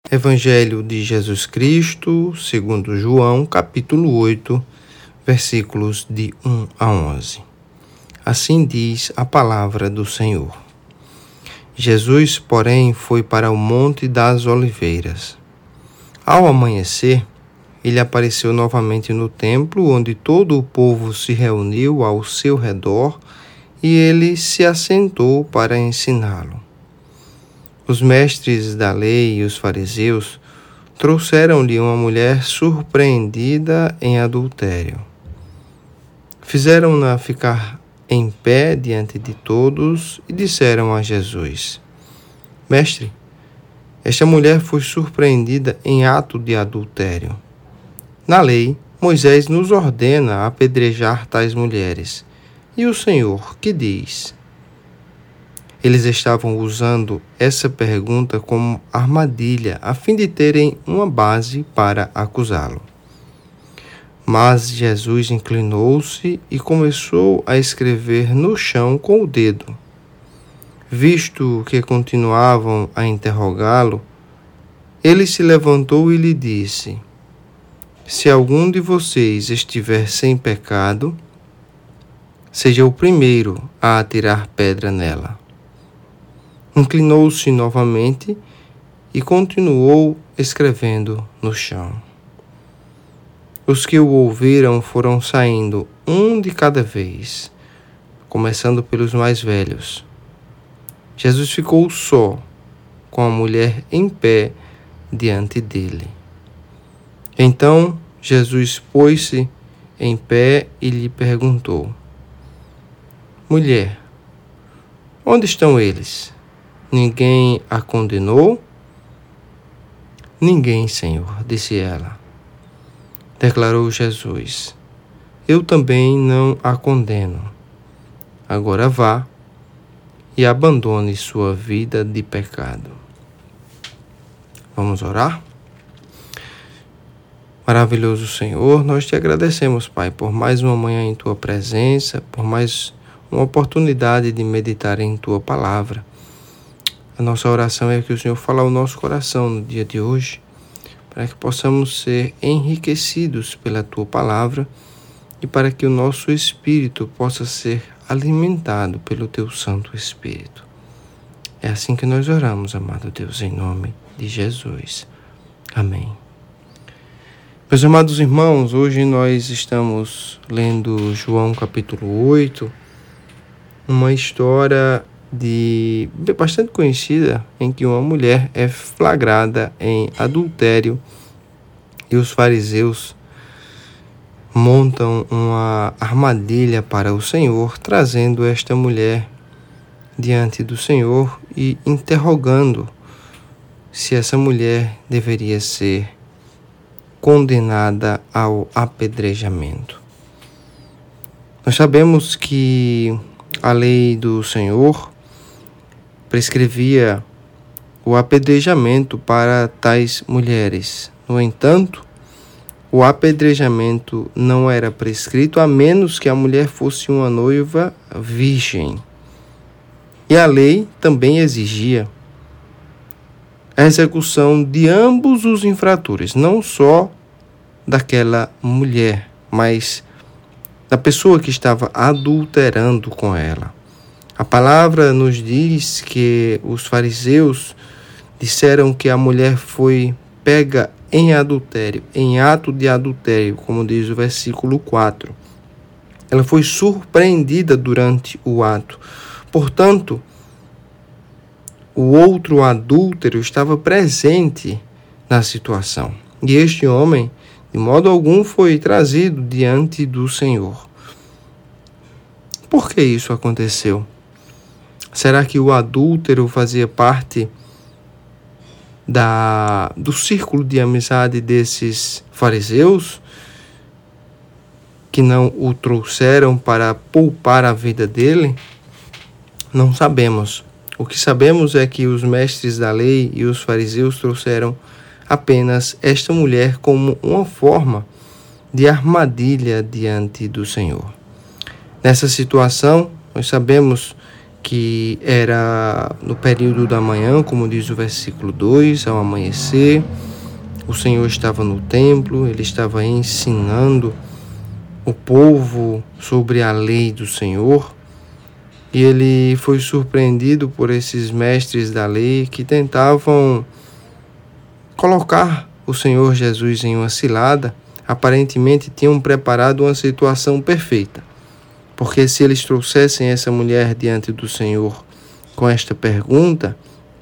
Evangelho de Jesus Cristo, segundo João, capítulo 8, versículos de 1 a 11. Assim diz a palavra do Senhor. Jesus, porém, foi para o Monte das Oliveiras. Ao amanhecer, ele apareceu novamente no templo, onde todo o povo se reuniu ao seu redor, e ele se assentou para ensiná-lo. Os mestres da lei e os fariseus trouxeram-lhe uma mulher surpreendida em adultério. Fizeram-na ficar em pé diante de todos e disseram a Jesus: Mestre, esta mulher foi surpreendida em ato de adultério. Na lei, Moisés nos ordena apedrejar tais mulheres. E o Senhor, que diz? Eles estavam usando essa pergunta como armadilha, a fim de terem uma base para acusá-lo. Mas Jesus inclinou-se e começou a escrever no chão com o dedo. Visto que continuavam a interrogá-lo, ele se levantou e lhe disse: Se algum de vocês estiver sem pecado, seja o primeiro a atirar pedra nela. Inclinou-se novamente e continuou escrevendo no chão. Os que o ouviram foram saindo, um de cada vez, começando pelos mais velhos. Jesus ficou só, com a mulher em pé diante dele. Então Jesus pôs-se em pé e lhe perguntou: Mulher, onde estão eles? Ninguém a condenou? Ninguém, Senhor, disse ela. Declarou Jesus: Eu também não a condeno. Agora vá e abandone sua vida de pecado. Vamos orar? Maravilhoso Senhor, nós te agradecemos, Pai, por mais uma manhã em Tua presença, por mais uma oportunidade de meditar em Tua palavra. A nossa oração é que o Senhor fale ao nosso coração no dia de hoje, para que possamos ser enriquecidos pela Tua palavra e para que o nosso espírito possa ser alimentado pelo Teu Santo Espírito. É assim que nós oramos, amado Deus, em nome de Jesus. Amém. Meus amados irmãos, hoje nós estamos lendo João capítulo 8, uma história bastante conhecida em que uma mulher é flagrada em adultério e os fariseus montam uma armadilha para o Senhor, trazendo esta mulher diante do Senhor e interrogando se essa mulher deveria ser condenada ao apedrejamento. Nós sabemos que a lei do Senhor prescrevia o apedrejamento para tais mulheres. No entanto, o apedrejamento não era prescrito a menos que a mulher fosse uma noiva virgem. E a lei também exigia a execução de ambos os infratores, não só daquela mulher, mas da pessoa que estava adulterando com ela. A palavra nos diz que os fariseus disseram que a mulher foi pega em adultério, em ato de adultério, como diz o versículo 4. Ela foi surpreendida durante o ato. Portanto, o outro adúltero estava presente na situação. E este homem, de modo algum, foi trazido diante do Senhor. Por que isso aconteceu? Será que o adúltero fazia parte do círculo de amizade desses fariseus que não o trouxeram para poupar a vida dele? Não sabemos. O que sabemos é que os mestres da lei e os fariseus trouxeram apenas esta mulher como uma forma de armadilha diante do Senhor. Nessa situação, nós sabemos que era no período da manhã, como diz o versículo 2, ao amanhecer. O Senhor estava no templo, ele estava ensinando o povo sobre a lei do Senhor, e ele foi surpreendido por esses mestres da lei que tentavam colocar o Senhor Jesus em uma cilada. Aparentemente tinham preparado uma situação perfeita, porque se eles trouxessem essa mulher diante do Senhor com esta pergunta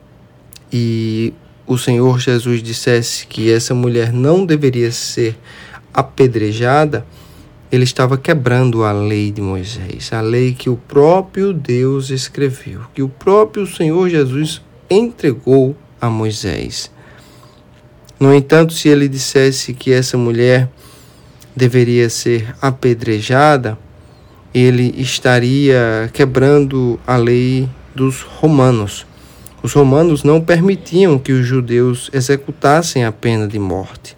e o Senhor Jesus dissesse que essa mulher não deveria ser apedrejada, ele estava quebrando a lei de Moisés, a lei que o próprio Deus escreveu, que o próprio Senhor Jesus entregou a Moisés. No entanto, se ele dissesse que essa mulher deveria ser apedrejada, ele estaria quebrando a lei dos romanos. Os romanos não permitiam que os judeus executassem a pena de morte.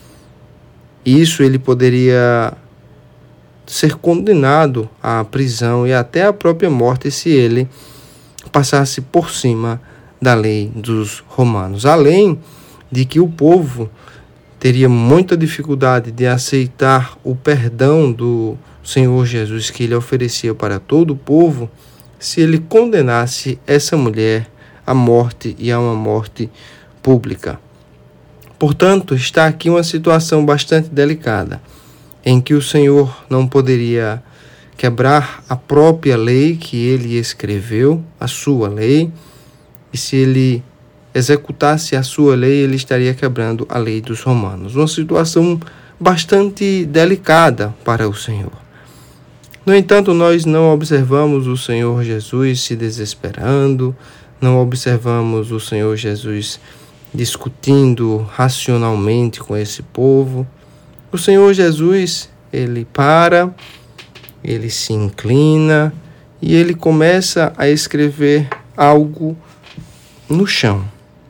Isso ele poderia ser condenado à prisão e até à própria morte se ele passasse por cima da lei dos romanos. Além de que o povo teria muita dificuldade de aceitar o perdão do Senhor Jesus que ele oferecia para todo o povo, se ele condenasse essa mulher à morte e a uma morte pública. Portanto, está aqui uma situação bastante delicada, em que o Senhor não poderia quebrar a própria lei que ele escreveu, a sua lei, e se ele executasse a sua lei, ele estaria quebrando a lei dos romanos. Uma situação bastante delicada para o Senhor. No entanto, nós não observamos o Senhor Jesus se desesperando, não observamos o Senhor Jesus discutindo racionalmente com esse povo. O Senhor Jesus, ele para, ele se inclina e ele começa a escrever algo no chão.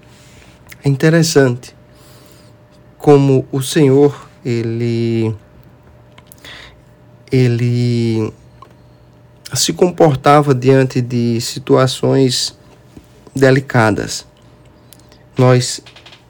É interessante como o Senhor, ele se comportava diante de situações delicadas. Nós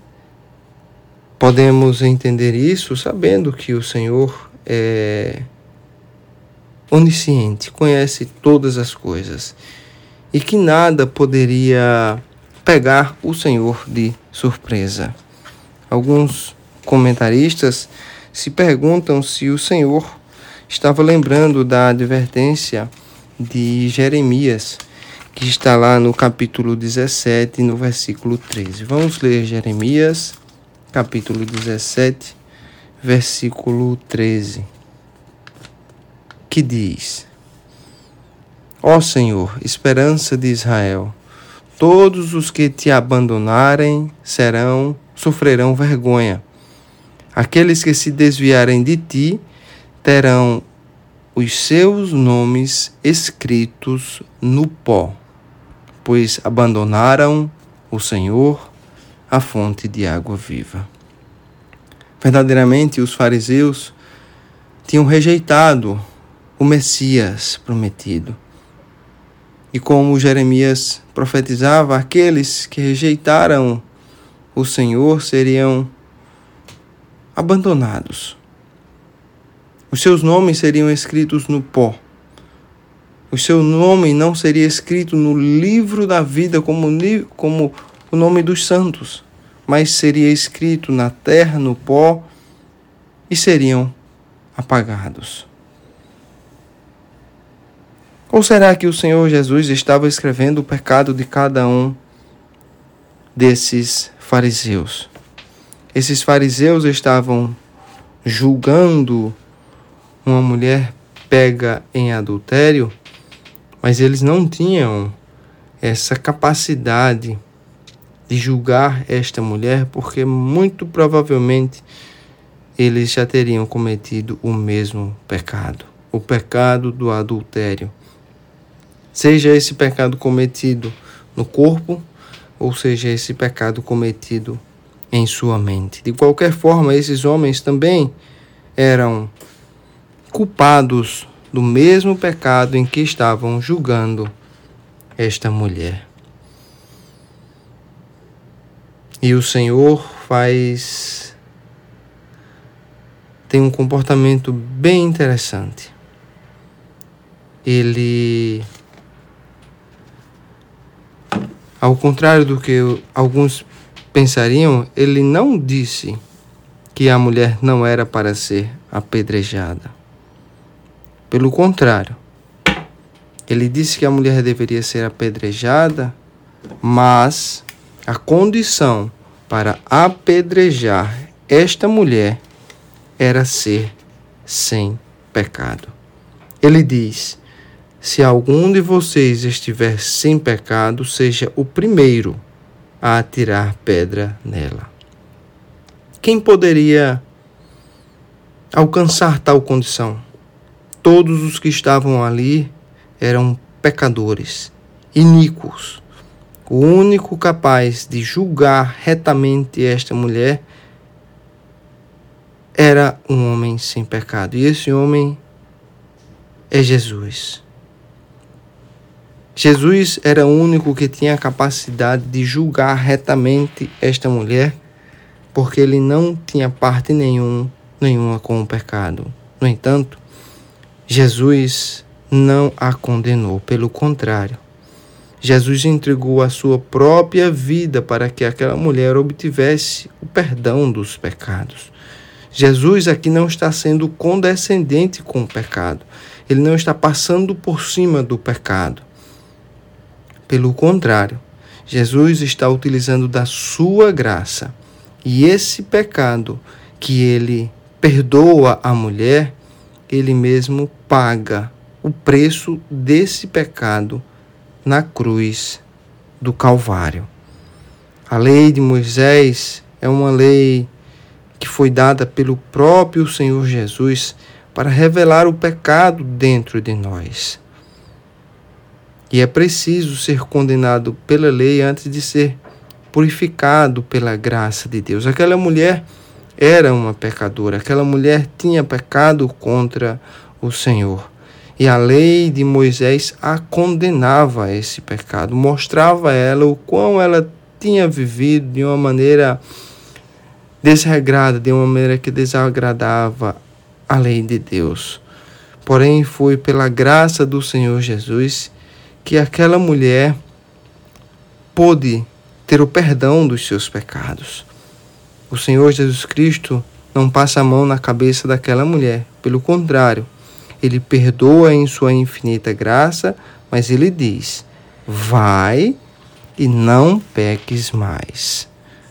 podemos entender isso sabendo que o Senhor é onisciente, conhece todas as coisas e que nada poderia pegar o Senhor de surpresa. Alguns comentaristas se perguntam se o Senhor estava lembrando da advertência de Jeremias, que está lá no capítulo 17, no versículo 13. Vamos ler Jeremias, capítulo 17, versículo 13, que diz: Ó Senhor, esperança de Israel, todos os que te abandonarem sofrerão vergonha. Aqueles que se desviarem de ti terão os seus nomes escritos no pó, pois abandonaram o Senhor, a fonte de água viva. Verdadeiramente, os fariseus tinham rejeitado o Messias prometido. E como Jeremias profetizava, aqueles que rejeitaram o Senhor seriam abandonados. Os seus nomes seriam escritos no pó. O seu nome não seria escrito no livro da vida como o nome dos santos, mas seria escrito na terra, no pó, e seriam apagados. Ou será que o Senhor Jesus estava escrevendo o pecado de cada um desses fariseus? Esses fariseus estavam julgando uma mulher pega em adultério, mas eles não tinham essa capacidade de julgar esta mulher, porque muito provavelmente eles já teriam cometido o mesmo pecado, o pecado do adultério. Seja esse pecado cometido no corpo, ou seja esse pecado cometido em sua mente. De qualquer forma, esses homens também eram culpados do mesmo pecado em que estavam julgando esta mulher. E o Senhor tem um comportamento bem interessante. Ele, ao contrário do que alguns pensariam, ele não disse que a mulher não era para ser apedrejada. Pelo contrário, ele disse que a mulher deveria ser apedrejada, mas a condição para apedrejar esta mulher era ser sem pecado. Ele diz: se algum de vocês estiver sem pecado, seja o primeiro a atirar pedra nela. Quem poderia alcançar tal condição? Todos os que estavam ali eram pecadores, iníquos. O único capaz de julgar retamente esta mulher era um homem sem pecado. E esse homem é Jesus. Jesus era o único que tinha a capacidade de julgar retamente esta mulher, porque ele não tinha parte nenhuma com o pecado. No entanto, Jesus não a condenou, pelo contrário. Jesus entregou a sua própria vida para que aquela mulher obtivesse o perdão dos pecados. Jesus aqui não está sendo condescendente com o pecado. Ele não está passando por cima do pecado. Pelo contrário, Jesus está utilizando da sua graça. E esse pecado que ele perdoa a mulher, ele mesmo paga o preço desse pecado na cruz do Calvário. A lei de Moisés é uma lei que foi dada pelo próprio Senhor Jesus para revelar o pecado dentro de nós. E é preciso ser condenado pela lei antes de ser purificado pela graça de Deus. Aquela mulher era uma pecadora, aquela mulher tinha pecado contra o Senhor. E a lei de Moisés a condenava a esse pecado, mostrava a ela o quão ela tinha vivido de uma maneira desregrada, de uma maneira que desagradava a lei de Deus. Porém, foi pela graça do Senhor Jesus que aquela mulher pôde ter o perdão dos seus pecados. O Senhor Jesus Cristo não passa a mão na cabeça daquela mulher, pelo contrário, ele perdoa em sua infinita graça, mas ele diz: vai e não peques mais.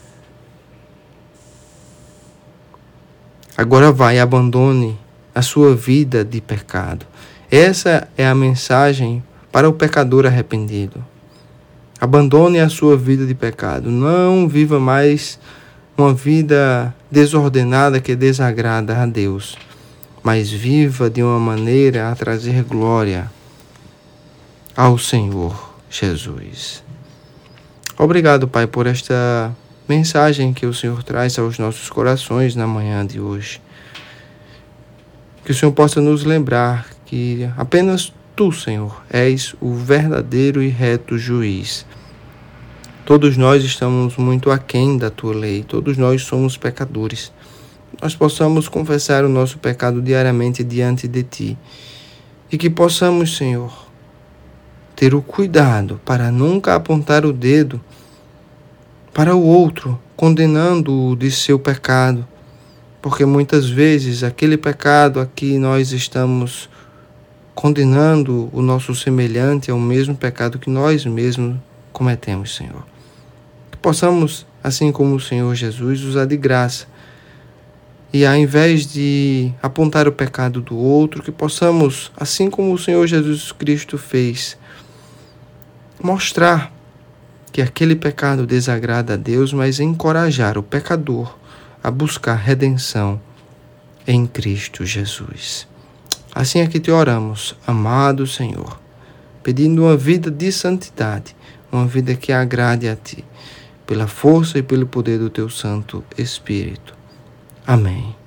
Agora vai e abandone a sua vida de pecado. Essa é a mensagem para o pecador arrependido. Abandone a sua vida de pecado. Não viva mais uma vida desordenada que desagrada a Deus, mas viva de uma maneira a trazer glória ao Senhor Jesus. Obrigado, Pai, por esta mensagem que o Senhor traz aos nossos corações na manhã de hoje. Que o Senhor possa nos lembrar que apenas Tu, Senhor, és o verdadeiro e reto juiz. Todos nós estamos muito aquém da Tua lei, todos nós somos pecadores. Nós possamos confessar o nosso pecado diariamente diante de Ti. E que possamos, Senhor, ter o cuidado para nunca apontar o dedo para o outro, condenando-o de seu pecado. Porque muitas vezes aquele pecado a que nós estamos condenando o nosso semelhante é o mesmo pecado que nós mesmos cometemos, Senhor. Que possamos, assim como o Senhor Jesus, usar de graça. E ao invés de apontar o pecado do outro, que possamos, assim como o Senhor Jesus Cristo fez, mostrar que aquele pecado desagrada a Deus, mas encorajar o pecador a buscar redenção em Cristo Jesus. Assim é que te oramos, amado Senhor, pedindo uma vida de santidade, uma vida que agrade a Ti, pela força e pelo poder do Teu Santo Espírito. Amém.